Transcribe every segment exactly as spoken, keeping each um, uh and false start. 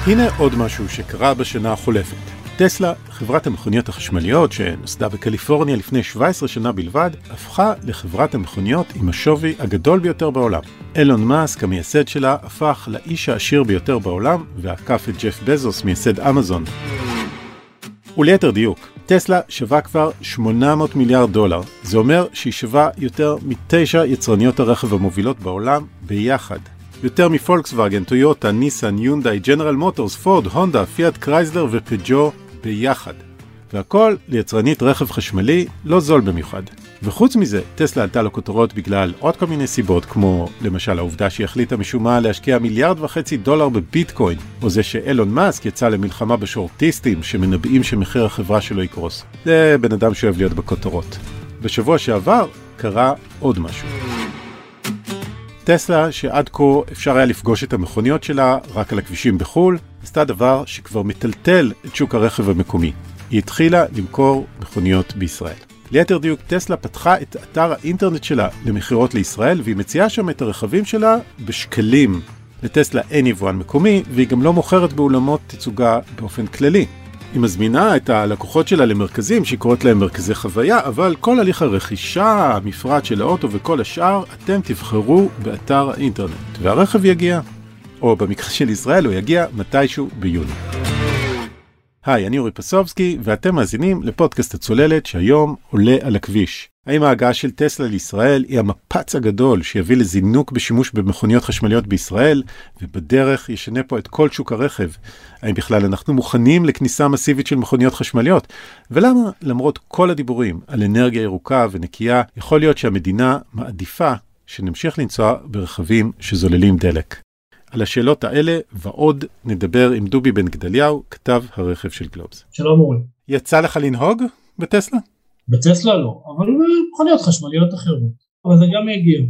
הנה עוד משהו שקרה בשנה החולפת. טסלה, חברת המכוניות החשמליות שנוסדה בקליפורניה לפני שבע עשרה שנה בלבד, הפכה לחברת המכוניות עם השווי הגדול ביותר בעולם. אילון מאסק, המייסד שלה, הפך לאיש העשיר ביותר בעולם, ועקף את ג'ף בזוס, מייסד אמזון. וליתר דיוק, טסלה שווה כבר שמונה מאות מיליארד דולר. זה אומר שהיא שווה יותר מתשע יצרניות הרכב המובילות בעולם ביחד. יותר מפולקסווגן, טויוטה, ניסן, יונדאי, ג'נרל מוטורס, פורד, הונדה, פיאט קרייזלר ופג'ו ביחד. והכל ליצרנית רכב חשמלי לא זול במיוחד. וחוץ מזה, טסלה עלתה לכותרות בגלל עוד כל מיני סיבות, כמו למשל העובדה שהיא החליטה משום מה להשקיע מיליארד וחצי דולר בביטקוין, או זה שאילון מאסק יצא למלחמה בשורטיסטים שמנבאים שמחיר החברה שלו יקרוס. זה בן אדם שאוהב להיות בכותרות. בשבוע שעבר קרה עוד משהו. טסלה, שעד כה אפשר היה לפגוש את המכוניות שלה רק על הכבישים בחול, עשתה דבר שכבר מטלטל את שוק הרכב המקומי. היא התחילה למכור מכוניות בישראל. ליתר דיוק, טסלה פתחה את אתר האינטרנט שלה למחירות לישראל, והיא מציעה שם את הרכבים שלה בשקלים. לטסלה אין יבואן מקומי, והיא גם לא מוכרת באולמות תצוגה באופן כללי. היא מזמינה את הלקוחות שלה למרכזים, שהיא קוראת להם מרכזי חוויה, אבל כל הליך הרכישה, המפרט של האוטו וכל השאר, אתם תבחרו באתר האינטרנט. והרכב יגיע, או במקרה של ישראל, הוא יגיע מתישהו ביוני. היי, אני אורי פסובסקי, ואתם מאזינים לפודקאסט הצוללת שהיום עולה על הכביש. האם ההגעה של טסלה לישראל היא המפץ הגדול שיביא לזינוק בשימוש במכוניות חשמליות בישראל, ובדרך ישנה פה את כל שוק הרכב? האם בכלל אנחנו מוכנים לכניסה מסיבית של מכוניות חשמליות? ולמה, למרות כל הדיבורים על אנרגיה ירוקה ונקייה, יכול להיות שהמדינה מעדיפה שנמשיך לנסוע ברכבים שזוללים דלק? על השאלות האלה ועוד נדבר עם דובי בן גדליהו, כתב הרכב של גלובס. שלום אורי. יצא לך לנהוג בטסלה? בטסלה לא, אבל מכוניות חשמליות אחרות. אבל זה גם יגיע.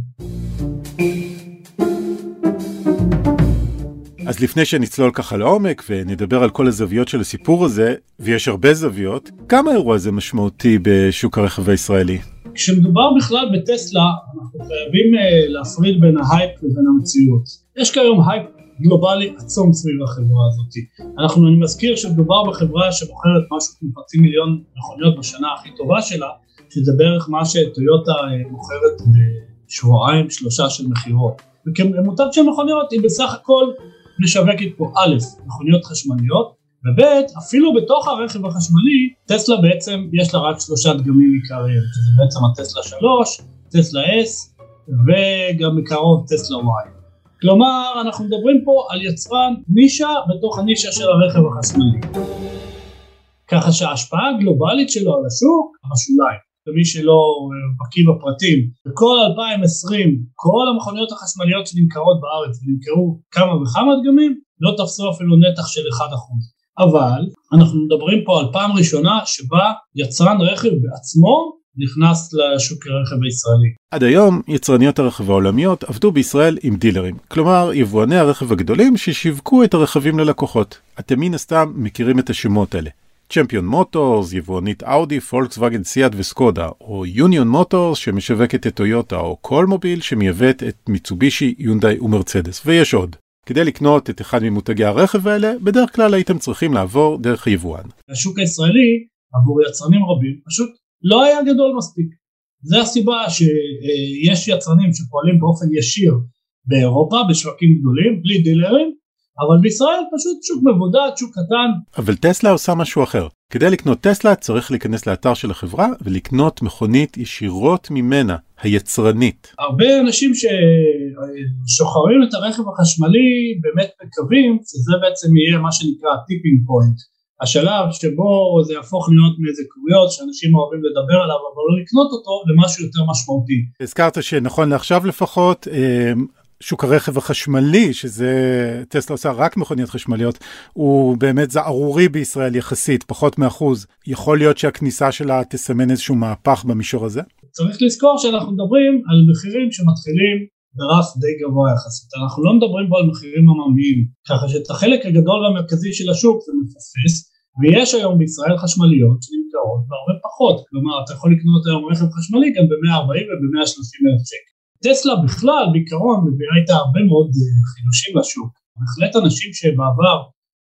אז לפני שנצלול ככה לעומק ונדבר על כל הזוויות של הסיפור הזה, ויש הרבה זוויות, כמה אירוע זה משמעותי בשוק הרכב הישראלי? כשמדובר בכלל בטסלה, אנחנו חייבים להפריד בין ההייפ לבין המציאות. יש כיום הייפ גלובלי עצום סביב החברה הזאת. אנחנו, אני מזכיר שמדובר בחברה שמוכרת משהו כמו חצי מיליון מכוניות בשנה הכי טובה שלה, שזה בערך מה שטויוטה מוכרת בשבועיים שלושה של מחירות. וכמותג של מכוניות היא בסך הכל משווקת פה א', מכוניות חשמליות, וב' אפילו בתוך הרכב החשמלי, טסלה בעצם יש לה רק שלושה דגמים עיקריים, שזה בעצם הטסלה שלוש, טסלה S, וגם מקרוב טסלה Y. כלומר, אנחנו מדברים פה על יצרן נישה בתוך הנישה של הרכב החשמלי. ככה שההשפעה הגלובלית שלו על השוק, השוליים, למי שלא בקיא בפרטים, בכל אלפיים ועשרים, כל המכוניות החשמליות שנמכרות בארץ, ונמכרו כמה וכמה דגמים, לא תפסו אפילו נתח של אחד אחוז. אבל אנחנו מדברים פה על פעם ראשונה שבה יצרן רכב בעצמו נכנס לשוק הרכב הישראלי. עד היום יצרניות הרכב העולמיות עבדו בישראל עם דילרים, כלומר יבואני הרכב הגדולים ששיווקו את הרכבים ללקוחות. אתם מן הסתם מכירים את השמות האלה. צ'מפיון מוטורס, יבואנית אאודי, פולקסווגן, סיאט וסקודה, או יוניון מוטורס שמשווקת את טויוטה, או כל מוביל שמייבאת את מיצובישי, יונדאי ומרצדס, ויש עוד. כדי לקנות את אחד ממותגי הרכב האלה, בדרך כלל הייתם צריכים לעבור דרך היבואן. השוק הישראלי, עבור יצרנים רבים, פשוט לא היה גדול מספיק. זה הסיבה שיש יצרנים שפועלים באופן ישיר באירופה, בשווקים גדולים, בלי דילרים, אבל בישראל פשוט שוק מבודד, שוק קטן. אבל טסלה עושה משהו אחר. כדי לקנות טסלה צריך להיכנס לאתר של החברה ולקנות מכונית ישירות ממנה, היצרנית. הרבה אנשים ששוחררים את הרכב החשמלי באמת מקווים שזה בעצם יהיה מה שנקרא טיפינג פוינט. השלב שבו זה יהפוך להיות מאיזה קוריוז שאנשים אוהבים לדבר עליו אבל לא לקנות אותו למשהו יותר משמעותי. הזכרת שנכון לעכשיו לפחות שוק הרכב החשמלי, שזה טסלה עושה רק מכוניות חשמליות, הוא באמת זערורי בישראל יחסית, פחות מאחוז. יכול להיות שהכניסה שלה תסמן איזשהו מהפך במישור הזה? צריך לזכור שאנחנו מדברים על מחירים שמתחילים ברף די גבוה יחסית. אנחנו לא מדברים פה על מחירים עממיים, ככה שאת החלק הגדול והמרכזי של השוק זה מפספס, ויש היום בישראל חשמליות שנמכרות בהרבה פחות. כלומר, אתה יכול לקנות היום רכב חשמלי גם ב-מאה וארבעים וב-מאה ושלושים אלף שקל. טסלה בכלל, בעיקרון, מביאה איתה הרבה מאוד חידושים לשוק. בהחלט אנשים שבעבר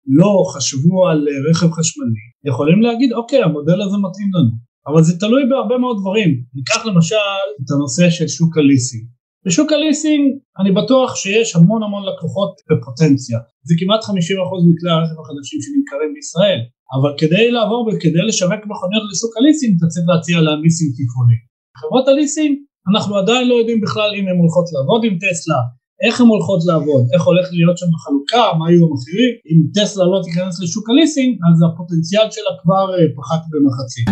לא חשבו על רכב חשמלי, יכולים להגיד, אוקיי, המודל הזה מתאים לנו. אבל זה תלוי בהרבה מאוד דברים. ניקח למשל את הנושא של שוק הליסינג. בשוק הליסינג אני בטוח שיש המון המון לקוחות בפוטנציה. זה כמעט חמישים אחוז מכלי הרכב החדשים שנמכרים בישראל. אבל כדי לעבור וכדי לשווק מכוניות לשוק הליסינג, אתה צריך להציע להם ליסינג תפעולי. חברות הליסינג, אנחנו עדיין לא יודעים בכלל אם הן הולכות לעבוד עם טסלה, איך הן הולכות לעבוד, איך הולך להיות שם בחלוקה, מה יהיו המחירים. אם טסלה לא תיכנס לשוק הליסינג, אז הפוטנציאל שלה כבר פחת במחצית.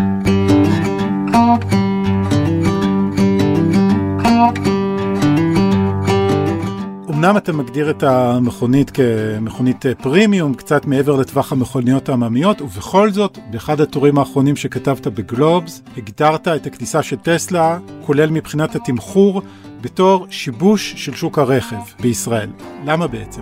אמנם אתה מגדיר את המכונית כמכונית פרימיום, קצת מעבר לטווח המכוניות העממיות, ובכל זאת, באחד הטורים האחרונים שכתבת בגלובס, הגדרת את הכניסה של טסלה, כולל מבחינת התמחור, בתור שיבוש של שוק הרכב בישראל. למה בעצם?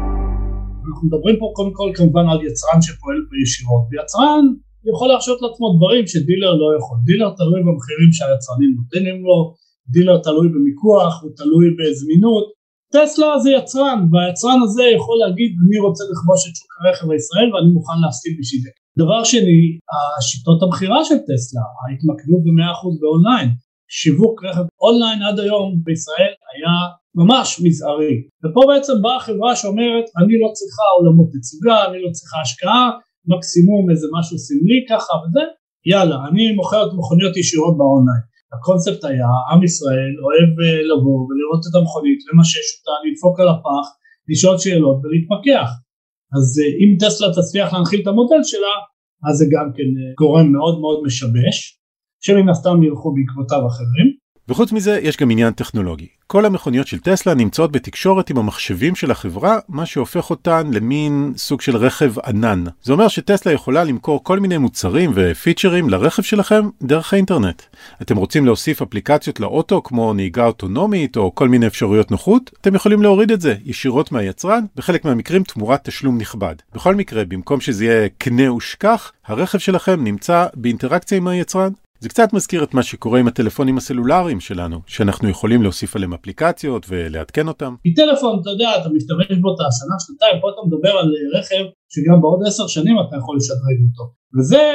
אנחנו מדברים פה קודם כל כמובן על יצרן שפועל בישירות, ויצרן יכול להרשות לעצמו דברים שדילר לא יכול. דילר תלוי במחירים שהיצרנים נותנים לו, דילר תלוי במיקוח, הוא תלוי בזמינות. טסלה זה יצרן, והיצרן הזה יכול להגיד, אני רוצה לכבוש את שוק הרכב הישראל ואני מוכן להפסיד בשביל זה. דבר שני, השיטות המחירה של טסלה, ההתמקדות ב-מאה אחוז באונליין, שיווק רכב אונליין עד היום בישראל היה ממש מזערי. ופה בעצם באה חברה שאומרת, אני לא צריכה עולמות תצוגה, אני לא צריכה השקעה, מקסימום איזה משהו סמלי ככה וזה, יאללה, אני מוכרת מכוניות ישירות באונליין. הקונספט היה, עם ישראל אוהב לבוא ולראות את המכונית, למשש אותה, לדפוק על הפח, לשאול שאלות ולהתפקח. אז אם טסלה תצליח להנחיל את המודל שלה, אז זה גם כן גורם מאוד מאוד משבש, שמן הסתם ילכו בעקבותיו אחרים. וחוץ מזה יש גם עניין טכנולוגי. כל המכוניות של טסלה נמצאות בתקשורת עם המחשבים של החברה, מה שהופך אותן למין סוג של רכב ענן. זה אומר שטסלה יכולה למכור כל מיני מוצרים ופיצ'רים לרכב שלכם דרך האינטרנט. אתם רוצים להוסיף אפליקציות לאוטו כמו נהיגה אוטונומית או כל מיני אפשרויות נוחות, אתם יכולים להוריד את זה ישירות מהיצרן, בחלק מהמקרים תמורת תשלום נכבד. בכל מקרה, במקום שזה יהיה קנה ושכח, הרכב שלכם נמצא באינטראקציה עם היצרן. זה קצת מזכיר את מה שקורה עם הטלפונים הסלולריים שלנו, שאנחנו יכולים להוסיף עליהם אפליקציות ולעדכן אותם. כי טלפון, אתה יודע, אתה משתמש בו את השנה, שנתיים, פה אתה מדבר על רכב שגם בעוד עשר שנים אתה יכול לשדרג אותו. וזה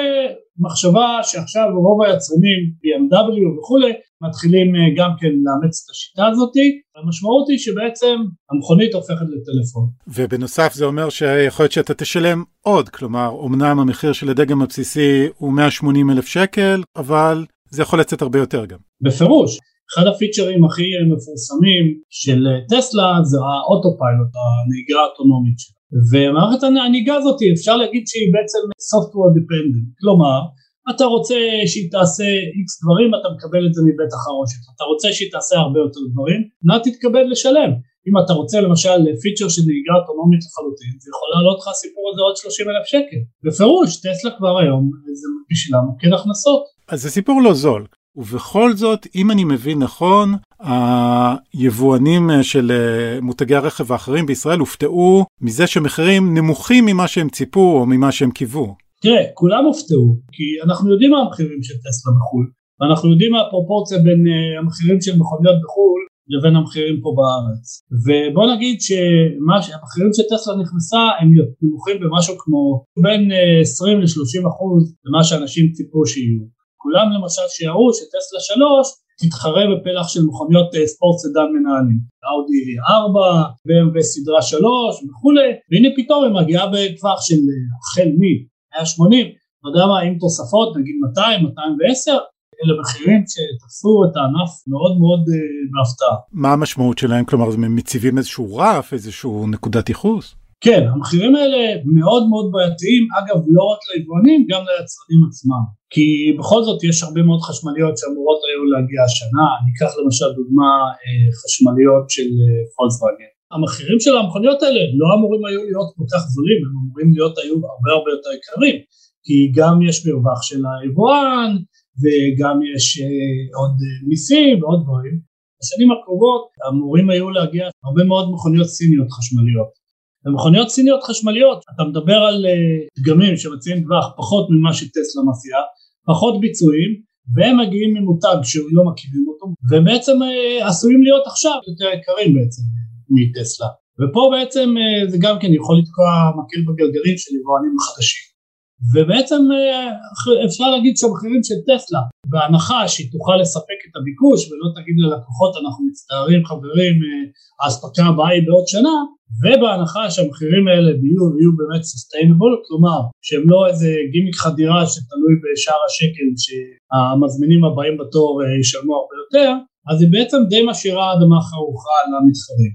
מחשבה שעכשיו רוב היצרנים, בי אם דאבליו וכולי, מתחילים גם כן לאמץ את השיטה הזאת. המשמעות היא שבעצם המכונית הופכת לטלפון. ובנוסף זה אומר שיכול להיות שאתה תשלם עוד, כלומר, אומנם המחיר של הדגם הבסיסי הוא מאה ושמונים אלף שקל, אבל זה יכול לצאת הרבה יותר גם. בפירוש. אחד הפיצ'רים הכי מפורסמים של טסלה זה האוטופיילוט, הנהיגה האוטונומית שלה. ומערכת הנהיגה הזאת אפשר להגיד שהיא בעצם software dependent, כלומר, אתה רוצה שהיא תעשה X דברים, אתה מקבל את זה מבית החרושת, אתה רוצה שהיא תעשה הרבה יותר דברים, נא תתכבד לשלם. אם אתה רוצה למשל פיצ'ר של נהיגה אוטונומית לחלוטין, זה יכול לעלות לך הסיפור הזה עוד שלושים אלף שקל. בפירוש, טסלה כבר היום, זה בשבילה מוקד הכנסות. אז זה סיפור לא זול. ובכל זאת, אם אני מבין נכון, היבואנים של מותגי הרכב האחרים בישראל הופתעו מזה שמחירים נמוכים ממה שהם ציפו או ממה שהם קיוו. תראה, כולם הופתעו, כי אנחנו יודעים מה המחירים של טסלה בחול, ואנחנו יודעים מה הפרופורציה בין המחירים של מכוניות בחול לבין המחירים פה בארץ. ובוא נגיד שהמחירים של טסלה נכנסה הם נמוכים במשהו כמו בין עשרים לשלושים אחוז למה שאנשים ציפו שיהיו. כולם למשל שיראו שטסלה שלוש תתחרה בפלח של מכוניות ספורט סדן מנהלים, אאודי ארבע, בי אם דאבליו סדרה שלוש וכולי, והנה פתאום היא מגיעה בטווח של החל מ-מאה ושמונים, אתה יודע מה, עם תוספות, נגיד מאתיים, מאתיים ועשר, אלה מחירים שתפסו את הענף מאוד מאוד uh, בהפתעה. מה המשמעות שלהם? כלומר, הם מציבים איזשהו רף, איזשהו נקודת ייחוס? כן, המחירים האלה מאוד מאוד בעייתיים, אגב לא רק ליבואנים, גם ליצרנים עצמם, כי בכל זאת יש הרבה מאוד חשמליות שאמורות היו להגיע השנה, ניקח למשל דוגמה חשמליות של פולקסווגן. המחירים של המכוניות האלה לא אמורים היו להיות כל כך זולים, הם אמורים להיות היו הרבה הרבה יותר יקרים, כי גם יש מרווח של היבואן, וגם יש עוד מיסים ועוד דברים. בשנים הקרובות אמורים היו להגיע הרבה מאוד מכוניות סיניות חשמליות. במכוניות סיניות חשמליות, אתה מדבר על דגמים שמציעים טווח פחות ממה שטסלה מציעה, פחות ביצועים, והם מגיעים ממותג שלא מכירים אותו, ובעצם עשויים להיות עכשיו יותר יקרים בעצם מטסלה. ופה בעצם זה גם כן יכול לתקוע מקל בגלגלים של יבואנים חדשים. ובעצם אפשר להגיד שהמחירים של טסלה, בהנחה שהיא תוכל לספק את הביקוש ולא תגיד ללקוחות אנחנו מצטערים חברים, ההספקה הבאה היא בעוד שנה, ובהנחה שהמחירים האלה יהיו, יהיו באמת sustainable, כלומר שהם לא איזה גימיק חדירה שתלוי בשער השקל שהמזמינים הבאים בתור ישלמו הרבה יותר, אז היא בעצם די משאירה אדמה חרוכה למתחרים.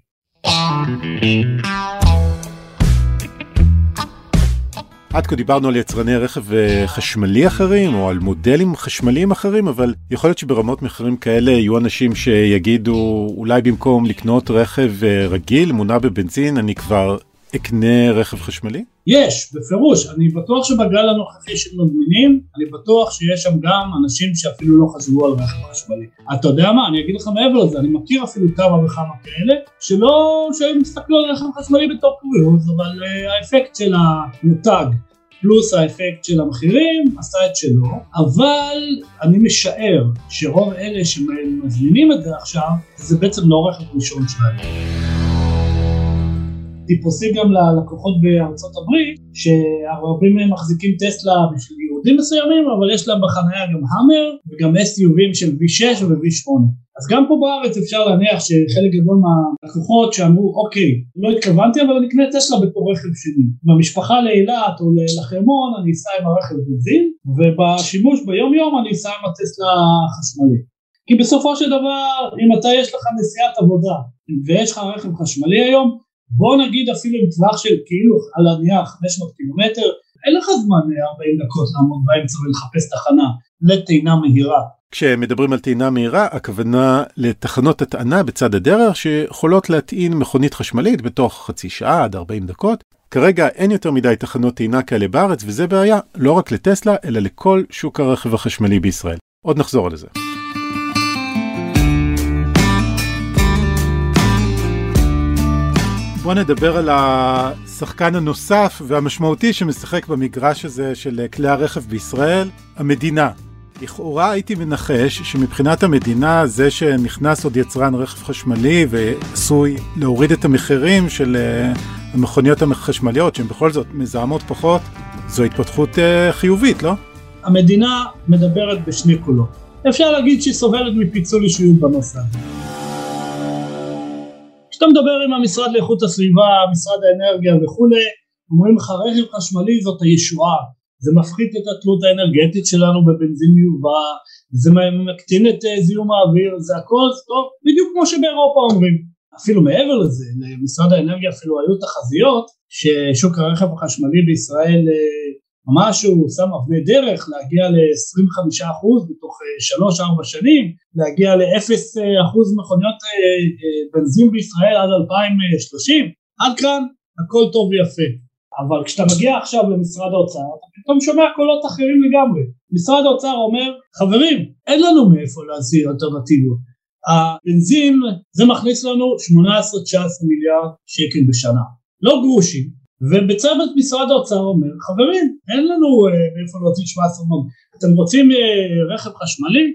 עד כה דיברנו על יצרני רכב חשמלי אחרים או על מודלים חשמליים אחרים, אבל יכול להיות שברמות מחירים כאלה יהיו אנשים שיגידו אולי במקום לקנות רכב רגיל מונע בבנזין אני כבר אקנה רכב חשמלי? יש, בפירוש. אני בטוח שבגל הנוכחי של מזמינים, אני בטוח שיש שם גם אנשים שאפילו לא חשבו על רכב חשמלי. אתה יודע מה? אני אגיד לך מעבר לזה, אני מכיר אפילו כמה וכמה כאלה, שלא, שהם מסתכלו על רכב חשמלי בתור קוריוז, אבל uh, האפקט של המותג, פלוס האפקט של המחירים, עשה את שלו, אבל אני משער שרוב אלה שמזמינים את זה עכשיו, זה בעצם לא רכב ראשון שלהם. טיפוסי גם ללקוחות בארצות הברית, שהרבים מהם מחזיקים טסלה בשביל יהודים מסוימים, אבל יש להם בחניה גם המר, וגם אס יו וי של וי שש ו-וי שמונה. אז גם פה בארץ אפשר להניח שחלק גדול מהלקוחות שאמרו, אוקיי, לא התכוונתי, אבל אני אקנה טסלה בתור רכב שני. במשפחה לאילת או לחרמון, אני אסע עם הרכב בנזין, ובשימוש ביום יום אני אסע עם הטסלה החשמלי. כי בסופו של דבר, אם אתה יש לך נסיעת עבודה, ויש לך רכב חשמלי היום, בוא נגיד אפילו עם טווח של כאילו על הנייר חמש מאות קילומטר, אין לך זמן ארבעים דקות לעמוד באמצע ולחפש תחנה לטעינה מהירה. כשמדברים על טעינה מהירה, הכוונה לתחנות הטענה בצד הדרך שיכולות להטעין מכונית חשמלית בתוך חצי שעה עד ארבעים דקות. כרגע אין יותר מדי תחנות טעינה כאלה בארץ, וזה בעיה לא רק לטסלה, אלא לכל שוק הרכב החשמלי בישראל. עוד נחזור על זה. בוא נדבר על השחקן הנוסף והמשמעותי שמשחק במגרש הזה של כלי הרכב בישראל, המדינה. לכאורה הייתי מנחש שמבחינת המדינה זה שנכנס עוד יצרן רכב חשמלי ועשוי להוריד את המחירים של המכוניות החשמליות שהן בכל זאת מזהמות פחות, זו התפתחות חיובית, לא? המדינה מדברת בשני קולות. אפשר להגיד שהיא סובלת מפיצול אישיות בנושא הזה. כשאתה מדבר עם המשרד לאיכות הסביבה, משרד האנרגיה וכו', אומרים לך רכב חשמלי זאת הישועה, זה מפחית את התלות האנרגטית שלנו בבנזין מיובא, זה מקטין את זיהום האוויר, זה הכל טוב, בדיוק כמו שבאירופה אומרים. אפילו מעבר לזה, למשרד האנרגיה אפילו היו תחזיות, ששוק הרכב החשמלי בישראל ממש הוא שם אבני דרך להגיע ל-עשרים וחמישה אחוז בתוך שלוש ארבע שנים, להגיע ל-אפס אחוז מכוניות בנזין בישראל עד אלפיים ושלושים, עד כאן הכל טוב ויפה. אבל כשאתה מגיע עכשיו למשרד האוצר, אתה פתאום שומע קולות אחרים לגמרי. משרד האוצר אומר, חברים, אין לנו מאיפה להזהיר אלטרנטיבות. הבנזין זה מכניס לנו שמונה עשרה תשע עשרה מיליארד שקל בשנה, לא גרושים. ובצד משרד האוצר אומר, חברים, אין לנו מאיפה להוציא שבע עשרה מיליארד. אתם רוצים רכב חשמלי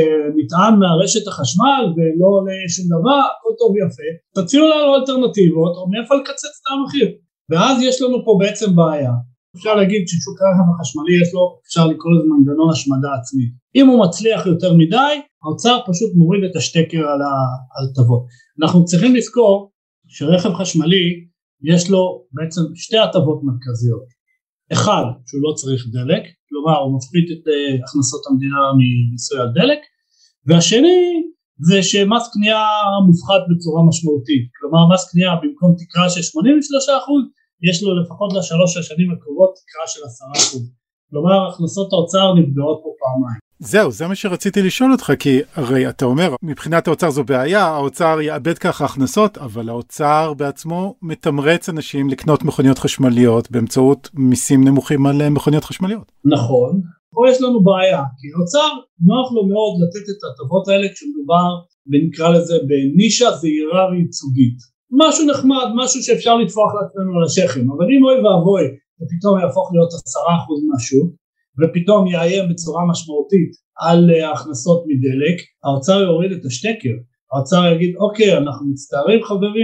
שנטען מהרשת החשמל ולא עולה שום דבר, הכל טוב ויפה, תציעו לנו אלטרנטיבות או מאיפה לקצץ את המחיר. ואז יש לנו פה בעצם בעיה. אפשר להגיד ששוק הרכב החשמלי יש לו, אפשר לקרוא לזה מנגנון השמדה עצמית. אם הוא מצליח יותר מדי, האוצר פשוט מוריד את השטקר על ההטבות. אנחנו צריכים לזכור שרכב חשמלי יש לו בעצם שתי הטבות מרכזיות. אחד, שהוא לא צריך דלק, כלומר הוא מפחית את הכנסות המדינה ממיסוי על דלק, והשני זה שמס קנייה מופחת בצורה משמעותית, כלומר מס קנייה במקום תקרה של שמונים ושלושה אחוז, יש לו לפחות לשלוש השנים הקרובות תקרה של עשרה אחוז, כלומר הכנסות האוצר נפגעות פה פעמיים. זהו, זה מה שרציתי לשאול אותך, כי הרי אתה אומר, מבחינת האוצר זו בעיה, האוצר יאבד ככה הכנסות, אבל האוצר בעצמו מתמרץ אנשים לקנות מכוניות חשמליות באמצעות מיסים נמוכים על מכוניות חשמליות. נכון, פה יש לנו בעיה, כי האוצר נוח לו מאוד לתת את ההטבות האלה כשמדובר, ונקרא לזה בנישה זהירה וייצוגית. משהו נחמד, משהו שאפשר לטפוח לעצמנו על השכם, אבל אם אוי ואבוי, ופתאום יהפוך להיות עשרה אחוז משהו, ופתאום יאיים בצורה משמעותית על ההכנסות מדלק, האוצר יוריד את השטקר, האוצר יגיד, אוקיי, אנחנו מצטערים חברים,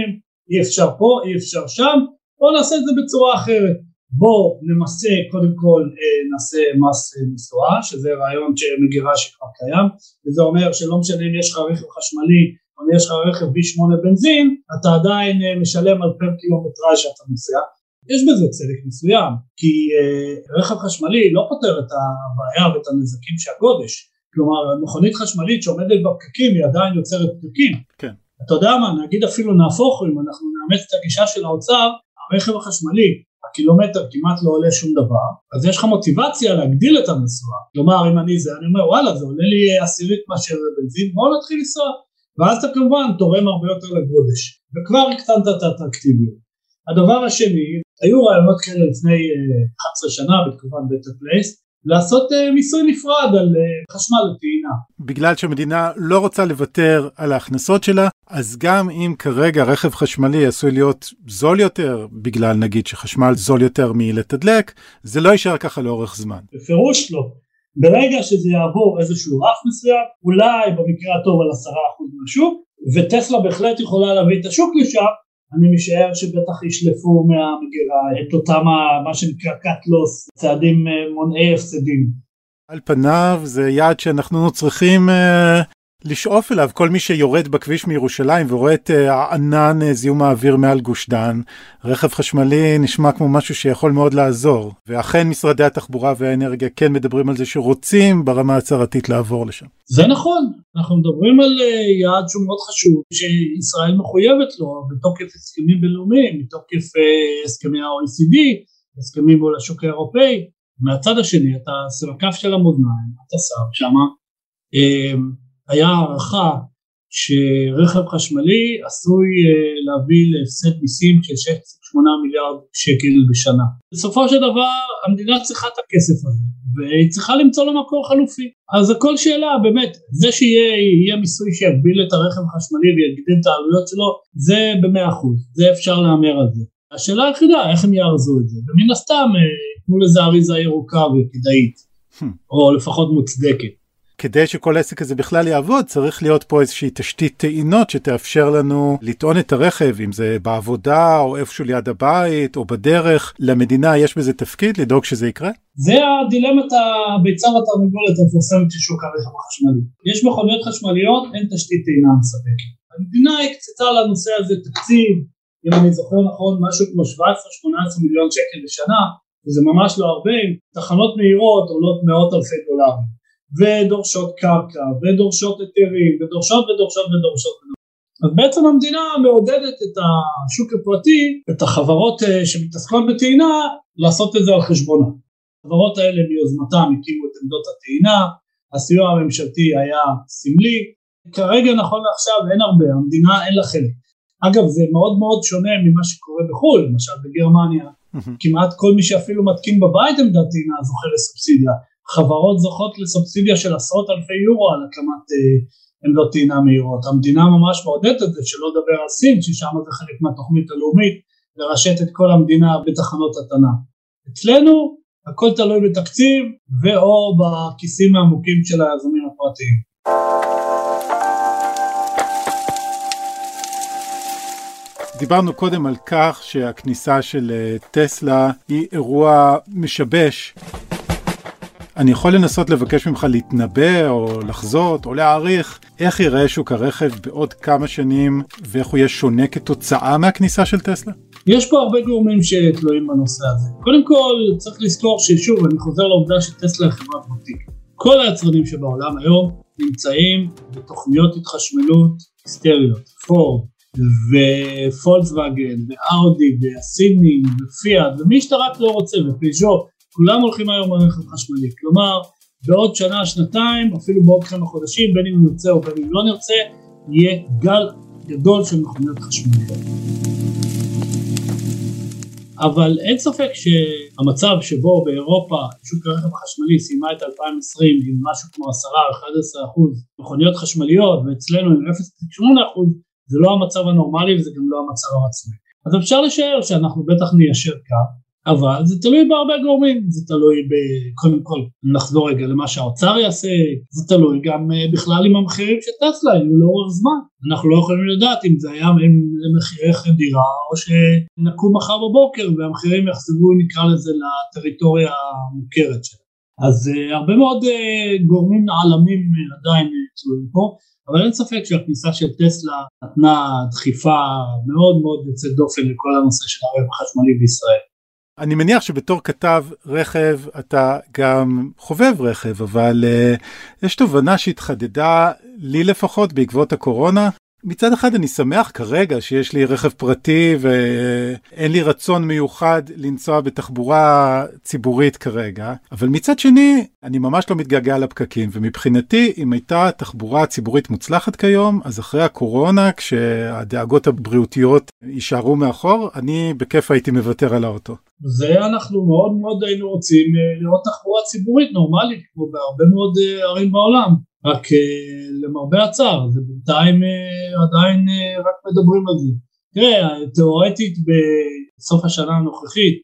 אי אפשר פה, אי אפשר שם, בואו נעשה את זה בצורה אחרת. בואו נמסה, קודם כל נעשה מס נסועה, שזה רעיון שמגירה שכבר קיים, וזה אומר שלא משנה אם יש לך רכב חשמלי, או אם יש לך רכב בי שמונה בנזין, אתה עדיין משלם על פר קילומטראז' שאתה נוסע. יש בזה צדק מסוים, כי רכב חשמלי לא פותר את הבעיה ואת הנזקים שהגודש, כלומר מכונית חשמלית שעומדת בפקקים היא עדיין יוצרת פקקים. כן. אתה יודע מה, נגיד אפילו נהפוך, אם אנחנו נאמץ את הגישה של האוצר, הרכב החשמלי, הקילומטר כמעט לא עולה שום דבר, אז יש לך מוטיבציה להגדיל את הנסועה, כלומר אם אני זה, אני אומר וואלה זה עולה לי עשירית מאשר בנזין, בואו נתחיל לנסוע, ואז אתה כמובן תורם הרבה יותר לגודש, וכבר הקטנת את האטרקטיביות. הדבר השני, היו רעיונות כאלה לפני אחת עשרה שנה בתקופת בטר פלייס, לעשות מיסוי נפרד על חשמל לטעינה. בגלל שהמדינה לא רוצה לוותר על ההכנסות שלה, אז גם אם כרגע רכב חשמלי עשוי להיות זול יותר, בגלל נגיד שחשמל זול יותר מלתדלק, זה לא יישאר ככה לאורך זמן. בפירוש לא. ברגע שזה יעבור איזשהו רף מסוים, אולי במקרה הטוב על עשרה אחוז מהשוק, וטסלה בהחלט יכולה להביא את השוק לשם, אני משער שבטח ישלפו מהמגירה את אותם מה שנקרא קאט-לוס, צעדים מונעי הפסדים. על פניו זה יעד שאנחנו צריכים uh, לשאוף אליו. כל מי שיורד בכביש מירושלים ורואה את הענן uh, זיהום האוויר מעל גוש דן, רכב חשמלי נשמע כמו משהו שיכול מאוד לעזור. ואכן משרדי התחבורה והאנרגיה כן מדברים על זה שרוצים ברמה הצהרתית לעבור לשם. זה נכון, אנחנו מדברים על יעד שהוא מאוד חשוב, שישראל מחויבת לו בתוקף הסכמים בינלאומיים, מתוקף הסכמי ה-או אי סי די, הסכמים מול השוק האירופאי. מהצד השני, אתה סרקף של המאזניים, אתה שם שמה, היה הערכה שרכב חשמלי עשוי להביא להפסד מיסים של שש נקודה שמונה מיליארד שקל בשנה. בסופו של דבר המדינה צריכה את הכסף הזה, והיא צריכה למצוא לו מקור חלופי. אז הכל שאלה, באמת, זה שיהיה מיסוי שיגביל את הרכב החשמלי ויגדיל את העלויות שלו, זה במאה אחוז, זה אפשר לאמר על זה. השאלה היחידה, איך הם יארזו את זה? ומן הסתם, תנו לזה אריזה ירוקה וכדאית, או לפחות מוצדקת. כדי שכל העסק הזה בכלל יעבוד, צריך להיות פה איזושהי תשתית טעינות שתאפשר לנו לטעון את הרכב, אם זה בעבודה או איפשהו ליד הבית או בדרך. למדינה יש בזה תפקיד לדאוג שזה יקרה? זה הדילמת הביצה והתרנגולת המפורסמת של שוק הרכב החשמלי. יש מכוניות חשמליות, אין תשתית טעינה מספקת. המדינה הקצתה לנושא הזה תקציב, אם אני זוכר נכון, משהו כמו שבע עשרה שמונה עשרה מיליון שקל בשנה, וזה ממש לא הרבה, תחנות מהירות עולות מאות אלפי דולרים. ודורשות קרקע, ודורשות היתרים, ודורשות ודורשות ודורשות. אז בעצם המדינה מעודדת את השוק הפרטי, את החברות שמתעסקות בטעינה, לעשות את זה על חשבונה. החברות האלה מיוזמתם הקימו את עמדות הטעינה, הסיוע הממשלתי היה סמלי, כרגע נכון לעכשיו אין הרבה, המדינה אין לה חלק. אגב זה מאוד מאוד שונה ממה שקורה בחו"ל, למשל בגרמניה, כמעט כל מי שאפילו מתקין בבית עמדת טעינה זוכה לסובסידיה, חברות זוכות לסובסידיה של עשרות אלפי יורו על הקמת אה, עמדות טעינה מהירות. המדינה ממש מעודדת את זה, שלא לדבר על סין, ששם זה חלק מהתוכנית הלאומית, לרשת את כל המדינה בתחנות התנה. אצלנו הכל תלוי בתקציב, ואו בכיסים העמוקים של היזמים הפרטיים. דיברנו קודם על כך שהכניסה של טסלה היא אירוע משבש. אני יכול לנסות לבקש ממך להתנבא או לחזות או להעריך איך ייראה שוק הרכב בעוד כמה שנים ואיך הוא יהיה שונה כתוצאה מהכניסה של טסלה? יש פה הרבה גורמים שתלויים בנושא הזה. קודם כל צריך לזכור ששוב אני חוזר לעובדה שטסלה היא חברה פרטית. כל היצרנים שבעולם היום נמצאים בתוכניות התחשמלות היסטריות, פורד ופולקסווגן ואאודי והסידני ופיאט ומי שאתה רק לא רוצה ופיז'ו, כולם הולכים היום ברכב חשמלי, כלומר בעוד שנה, שנתיים, אפילו בעוד כמה חודשים, בין אם נרצה או בין אם לא נרצה, יהיה גל גדול של מכוניות חשמליות. אבל אין ספק שהמצב שבו באירופה שוק הרכב החשמלי סיימה את אלפיים ועשרים עם משהו כמו עשרה עד אחד עשר אחוז מכוניות חשמליות, ואצלנו עם אפס נקודה שמונה אחוז, זה לא המצב הנורמלי וזה גם לא המצב הרצוי. אז אפשר לשער שאנחנו בטח ניישר קו, אבל זה תלוי בהרבה גורמים, זה תלוי קודם כל, נחזור רגע למה שהאוצר יעשה, זה תלוי גם בכלל עם המחירים של טסלה, יהיו לאורך זמן, אנחנו לא יכולים לדעת אם זה היה למחירי חדירה, או שנקום מחר בבוקר, והמחירים יחזרו נקרא לזה לטריטוריה המוכרת שלה. אז הרבה מאוד גורמים עלמים עדיין תלויים פה, אבל אין ספק שהכניסה של טסלה נתנה דחיפה מאוד מאוד יוצאת דופן לכל הנושא של הרכב החשמלי בישראל. אני מניח שבתור כתב רכב אתה גם חובב רכב, אבל uh, יש תובנה שהתחדדה לי לפחות בעקבות הקורונה. מצד אחד אני שמח כרגע שיש לי רכב פרטי ואין לי רצון מיוחד לנסוע בתחבורה ציבורית כרגע, אבל מצד שני אני ממש לא מתגעגע לפקקים, ומבחינתי אם הייתה תחבורה ציבורית מוצלחת כיום, אז אחרי הקורונה כשהדאגות הבריאותיות יישארו מאחור, אני בכיף הייתי מוותר על האוטו. זה אנחנו מאוד מאוד היינו רוצים לראות תחבורה ציבורית נורמלית כמו בהרבה מאוד ערים בעולם. רק למרבה הצער, זה בינתיים עדיין רק מדברים על זה. תראה, תיאורטית בסוף השנה הנוכחית,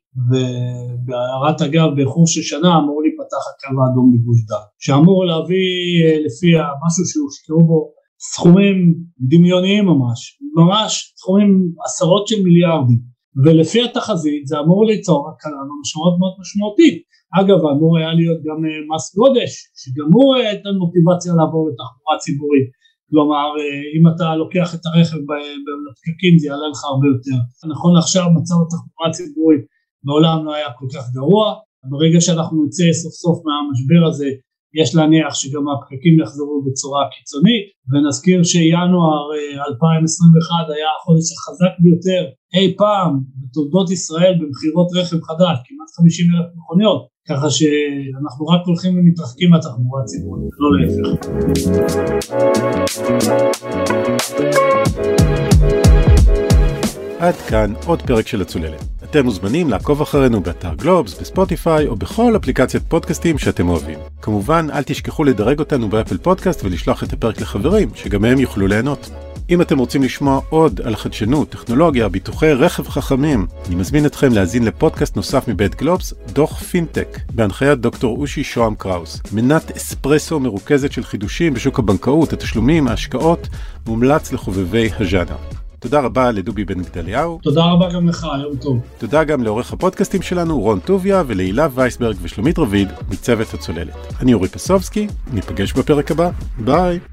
ובהערת אגב באיחור של שנה, אמור להיפתח הקו האדום בגוש דן, שאמור להביא לפי משהו שהושקעו בו סכומים דמיוניים ממש, ממש סכומים עשרות של מיליארדים, ולפי התחזית זה אמור ליצור הקלה משמעות מאוד משמעותית. אגב, אמור היה להיות גם מס גודש, שגם הוא ייתן מוטיבציה לעבור לתחבורה ציבורית. כלומר, אם אתה לוקח את הרכב בפקקים, זה יעלה לך הרבה יותר. נכון עכשיו, מצב התחבורה הציבורית בעולם לא היה כל כך גרוע. ברגע שאנחנו נצא סוף סוף מהמשבר הזה, יש להניח שגם הפקקים יחזרו בצורה קיצונית, ונזכיר שינואר אלפיים עשרים ואחת היה החודש החזק ביותר אי פעם בתולדות ישראל במחירות רכב חדש, כמעט חמישים אלף מכוניות, ככה שאנחנו רק הולכים ומתרחקים מהתחבורה הציבורית, לא להפך. עד כאן עוד פרק של הצוללת. אתם מוזמנים לעקוב אחרינו באתר גלובס, בספוטיפיי או בכל אפליקציית פודקאסטים שאתם אוהבים. כמובן, אל תשכחו לדרג אותנו באפל פודקאסט ולשלוח את הפרק לחברים, שגם הם יוכלו ליהנות. אם אתם רוצים לשמוע עוד על חדשנות, טכנולוגיה, ביטוחי רכב חכמים, אני מזמין אתכם להאזין לפודקאסט נוסף מבית גלובס, דוח פינטק, בהנחיית דוקטור אושי שוהם קראוס. מנת אספרסו מרוכזת של חידושים בשוק הבנקאות, התשלומים, ההשקעות, מומלץ לחובבי הז'אנר. תודה רבה לדובי בן גדליהו. תודה רבה גם לך, יום טוב. תודה גם לעורך הפודקאסטים שלנו, רון טוביה, ולהילה וייסברג ושלומית רביד מצוות הצוללת. אני אורי פסובסקי, ניפגש בפרק הבא. ביי.